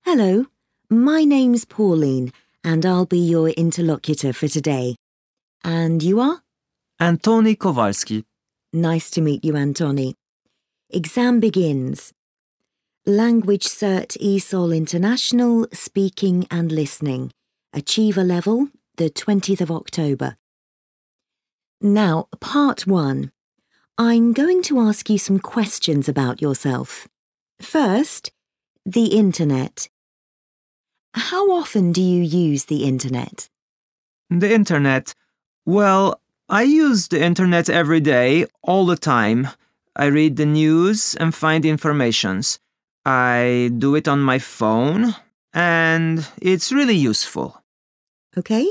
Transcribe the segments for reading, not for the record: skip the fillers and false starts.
Hello, my name's Pauline and I'll be your interlocutor for today. And you are? Antoni Kowalski. Nice to meet you, Antoni. Exam begins. Language Cert ESOL International, Speaking and Listening. Achiever level, the 20th of October. Now, part 1. I'm going to ask you some questions about yourself. First, the internet. How often do you use the internet? The internet. Well, I use the internet every day, all the time. I read the news and find informations. I do it on my phone, and it's really useful. Okay.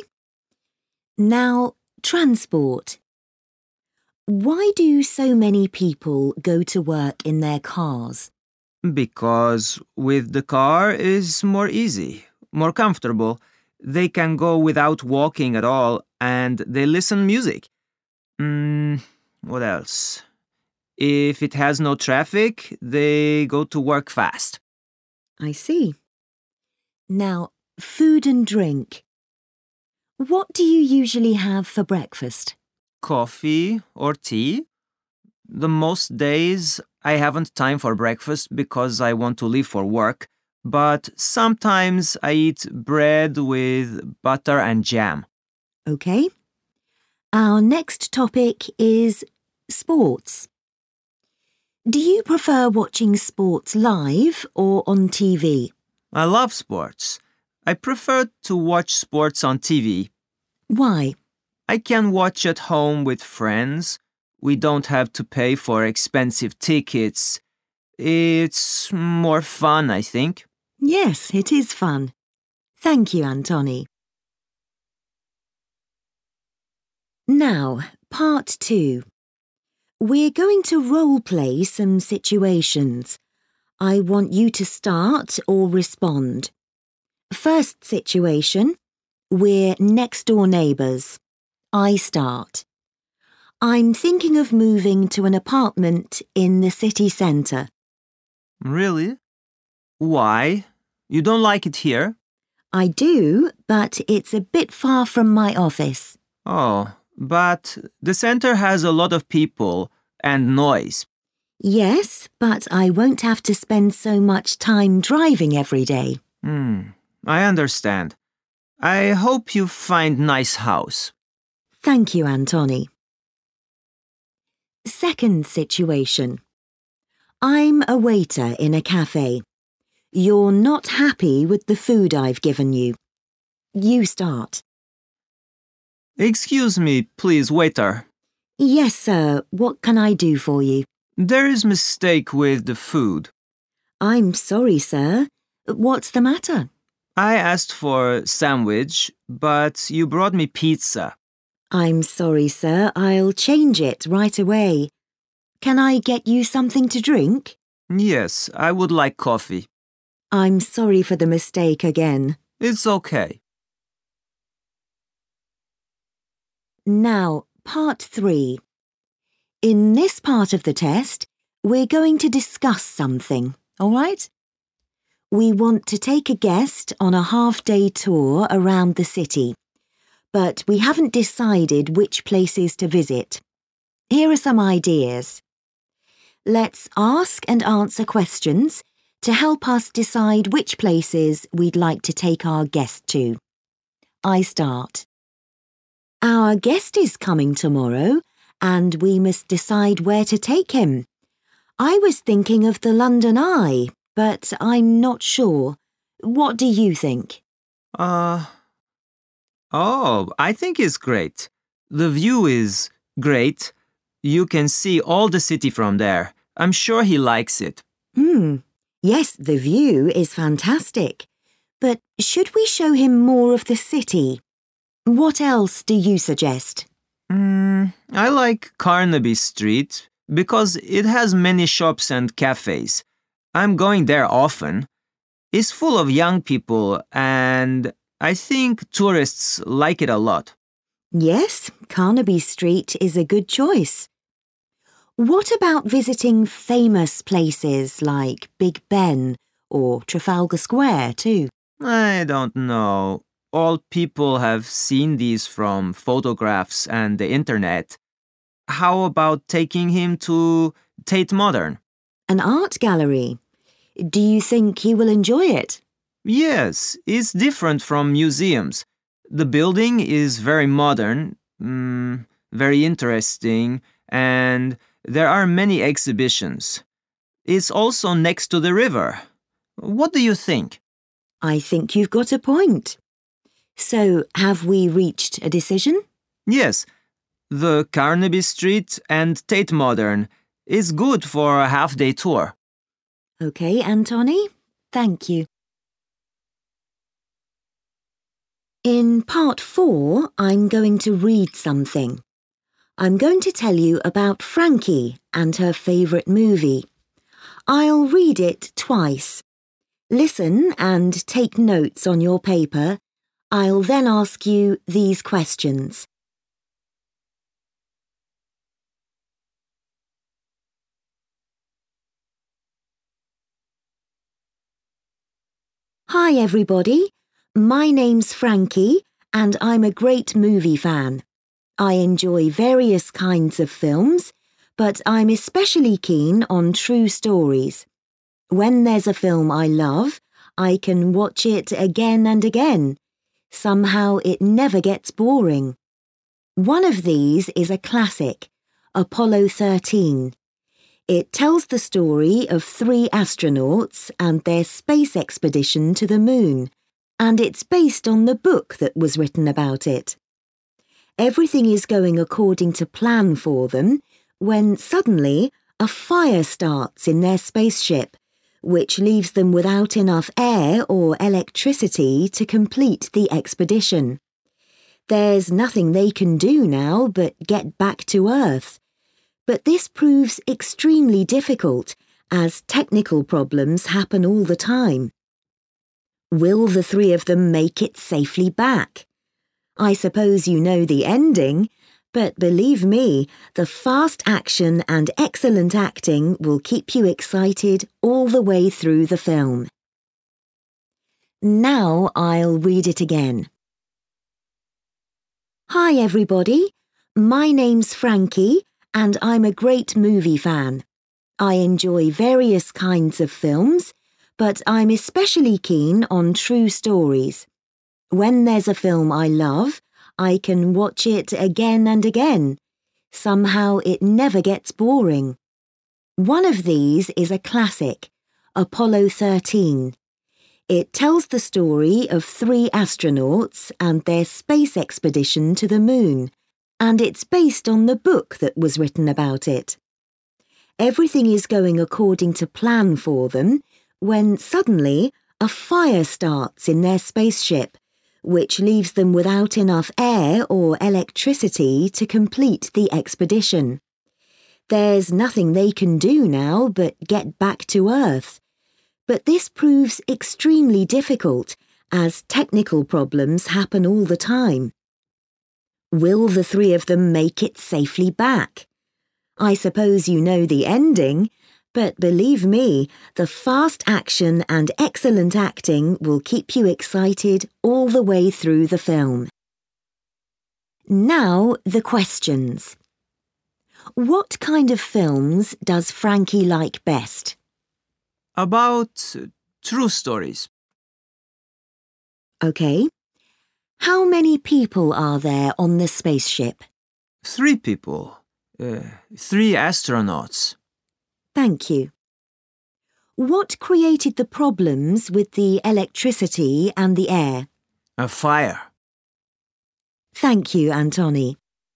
Now, transport. Why do so many people go to work in their cars? Because with the car is more easy, more comfortable. They can go without walking at all, and they listen music. What else? If it has no traffic, they go to work fast. I see. Now, food and drink. What do you usually have for breakfast? Coffee or tea. The most days I haven't time for breakfast because I want to leave for work, but sometimes I eat bread with butter and jam. Okay. Our next topic is sports. Do you prefer watching sports live or on TV? I love sports. I prefer to watch sports on TV. Why? I can watch at home with friends. We don't have to pay for expensive tickets. It's more fun, I think. Yes, it is fun. Thank you, Antoni. Now, part 2. We're going to role-play some situations. I want you to start or respond. First situation, we're next-door neighbours. I start. I'm thinking of moving to an apartment in the city centre. Really? Why? You don't like it here? I do, but it's a bit far from my office. Oh, but the center has a lot of people and noise. Yes, but I won't have to spend so much time driving every day. I understand. I hope you find nice house. Thank you, Antoni. Second situation. I'm a waiter in a cafe. You're not happy with the food I've given you. You start. Excuse me, please, waiter. Yes, sir. What can I do for you? There is mistake with the food. I'm sorry, sir. What's the matter? I asked for sandwich, but you brought me pizza. I'm sorry, sir. I'll change it right away. Can I get you something to drink? Yes, I would like coffee. I'm sorry for the mistake again. It's okay. Now, part 3. In this part of the test, we're going to discuss something, all right? We want to take a guest on a half-day tour around the city, but we haven't decided which places to visit. Here are some ideas. Let's ask and answer questions to help us decide which places we'd like to take our guest to. I start. Our guest is coming tomorrow, and we must decide where to take him. I was thinking of the London Eye, but I'm not sure. What do you think? I think it's great. The view is great. You can see all the city from there. I'm sure he likes it. Yes, the view is fantastic. But should we show him more of the city? What else do you suggest? I like Carnaby Street because it has many shops and cafes. I'm going there often. It's full of young people and I think tourists like it a lot. Yes, Carnaby Street is a good choice. What about visiting famous places like Big Ben or Trafalgar Square too. I don't know. All people have seen these from photographs and the internet. How about taking him to Tate Modern? An art gallery. Do you think he will enjoy it? Yes, it's different from museums. The building is very modern, very interesting, and there are many exhibitions. It's also next to the river. What do you think? I think you've got a point. So, have we reached a decision? Yes, the Carnaby Street and Tate Modern is good for a half-day tour. Okay, Antoni, thank you. In part 4, I'm going to read something. I'm going to tell you about Frankie and her favourite movie. I'll read it twice. Listen and take notes on your paper. I'll then ask you these questions. Hi everybody, my name's Frankie and I'm a great movie fan. I enjoy various kinds of films, but I'm especially keen on true stories. When there's a film I love, I can watch it again and again. Somehow it never gets boring. One of these is a classic, Apollo 13. It tells the story of 3 astronauts and their space expedition to the moon, and it's based on the book that was written about it. Everything is going according to plan for them when suddenly a fire starts in their spaceship, which leaves them without enough air or electricity to complete the expedition. There's nothing they can do now but get back to Earth. But this proves extremely difficult as technical problems happen all the time. Will the 3 of them make it safely back? I suppose you know the ending, but believe me, the fast action and excellent acting will keep you excited all the way through the film. Now I'll read it again. Hi everybody, my name's Frankie and I'm a great movie fan. I enjoy various kinds of films, but I'm especially keen on true stories. When there's a film I love, I can watch it again and again. Somehow it never gets boring. One of these is a classic, Apollo 13. It tells the story of 3 astronauts and their space expedition to the moon, and it's based on the book that was written about it. Everything is going according to plan for them when suddenly a fire starts in their spaceship, which leaves them without enough air or electricity to complete the expedition. There's nothing they can do now but get back to Earth. But this proves extremely difficult as technical problems happen all the time. Will the 3 of them make it safely back? I suppose you know the ending, but believe me, the fast action and excellent acting will keep you excited all the way through the film. Now the questions. What kind of films does Frankie like best? About true stories. Okay. How many people are there on the spaceship? 3 people. 3 astronauts. Thank you. What created the problems with the electricity and the air? A fire. Thank you, Antoni.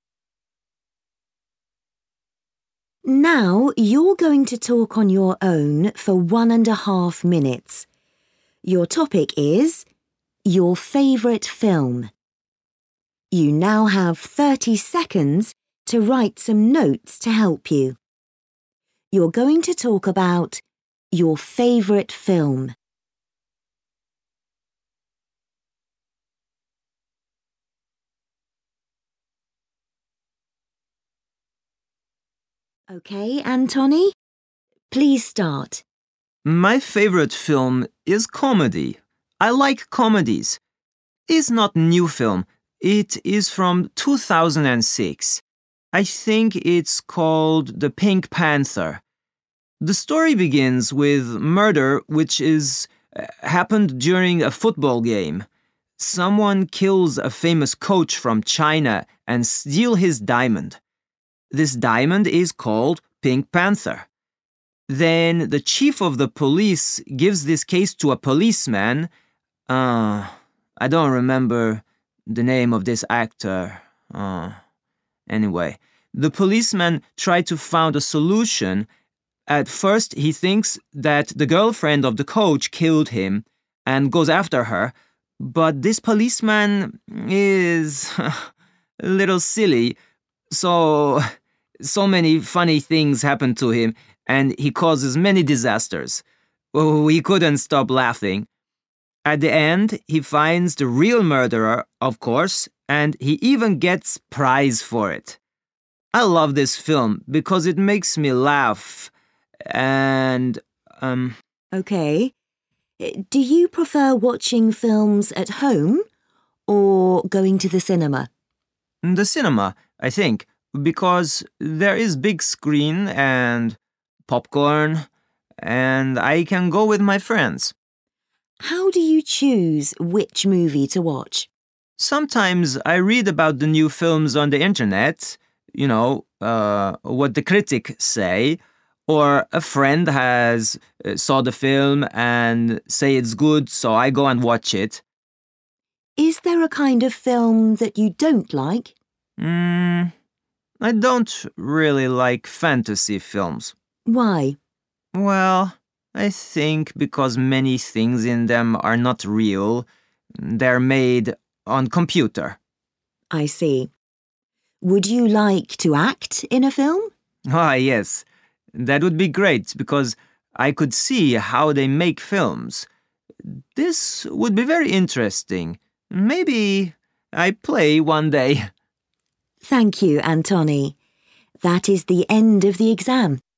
Now you're going to talk on your own for 1.5 minutes. Your topic is your favourite film. You now have 30 seconds to write some notes to help you. You're going to talk about your favourite film. Okay, Antoni? Please start. My favorite film is comedy. I like comedies. It's not new film. It is from 2006. I think it's called The Pink Panther. The story begins with murder which is happened during a football game. Someone kills a famous coach from China and steals his diamond. This diamond is called Pink Panther. Then the chief of the police gives this case to a policeman. I don't remember the name of this actor. Anyway, the policeman tried to find a solution. At first, he thinks that the girlfriend of the coach killed him and goes after her. But this policeman is a little silly, so many funny things happen to him, and he causes many disasters. We couldn't stop laughing. At the end, he finds the real murderer, of course, and he even gets prize for it. I love this film because it makes me laugh, and Okay. Do you prefer watching films at home or going to the cinema? The cinema, I think, because there is big screen and popcorn, and I can go with my friends. How do you choose which movie to watch? Sometimes I read about the new films on the internet, what the critics say, or a friend has saw the film and say it's good, so I go and watch it. Is there a kind of film that you don't like? I don't really like fantasy films. Why? Well, I think because many things in them are not real. They're made on computer. I see. Would you like to act in a film? Ah, yes. That would be great because I could see how they make films. This would be very interesting. Maybe I play one day. Thank you, Antoni. That is the end of the exam.